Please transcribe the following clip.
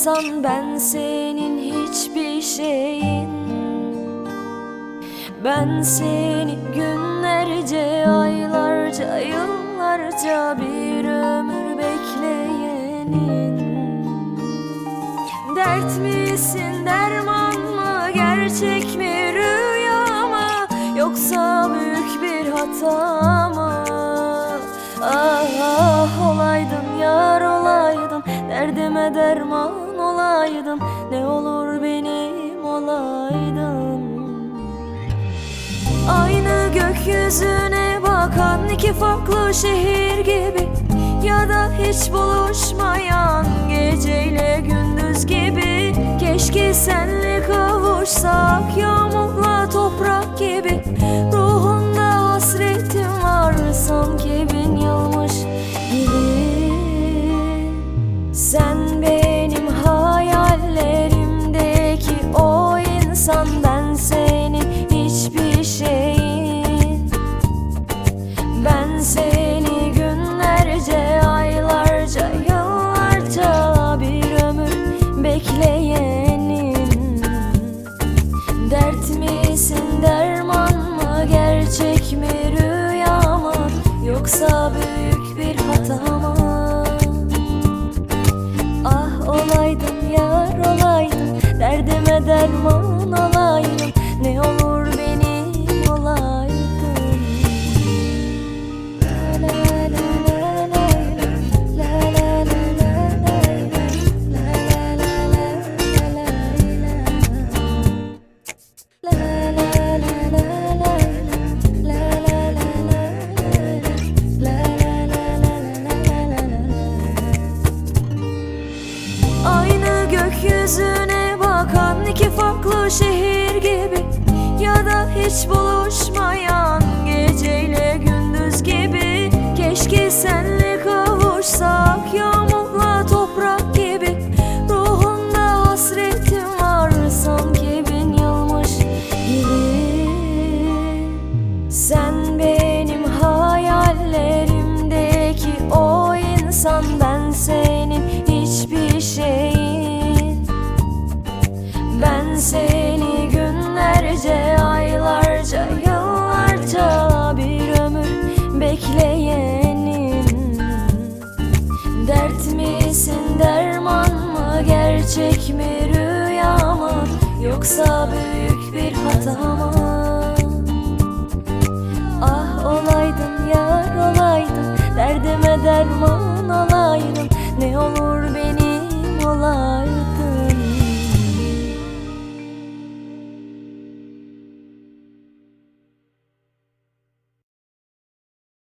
insan, ben senin hiçbir şeyin. Ben seni günlerce, aylarca, yıllarca bir ömür bekleyenin. Dert misin, derman mı, gerçek mi, rüya mı, yoksa büyük bir hata mı? Ah ah, olaydın yar, olaydın, derdime derman olaydın, ne olur benim olaydın. Aynı gökyüzüne bakan iki farklı şehir gibi, ya da hiç buluşmayan geceyle gündüz gibi. Keşke senle kavuşsak, yağmurla toprak gibi. Ruhunda hasretim var, sanki bin yılmış gibi. Sen benim hayallerimdeki o insan, ben senin hiçbir şeyin. Ben seni günlerce, aylarca, yıllarca bir ömür bekleyenim. Dert misin, derman mı, gerçek mi, rüya mı, yoksa büyük bir hata mı? Ah olaydın yar, olaydın, derdime derman olaydın, ne olur benim olaydın. Aynı gökyüzüne bakan iki farklı şehir gibi, ya da hiç buluşmayan geceyle gündüz gibi. Keşke senle kavuşsak, yağmurla toprak gibi. Ruhunda hasretim var, sanki bin yılmış gibi. Sen benim hayallerimdeki o insan, ben senin hiçbir şeyin. Ben seni günlerce, aylarca, yıllarca bir ömür bekleyenin. Dert misin, derman mı, gerçek mi, rüya mı, yoksa büyük bir hata mı?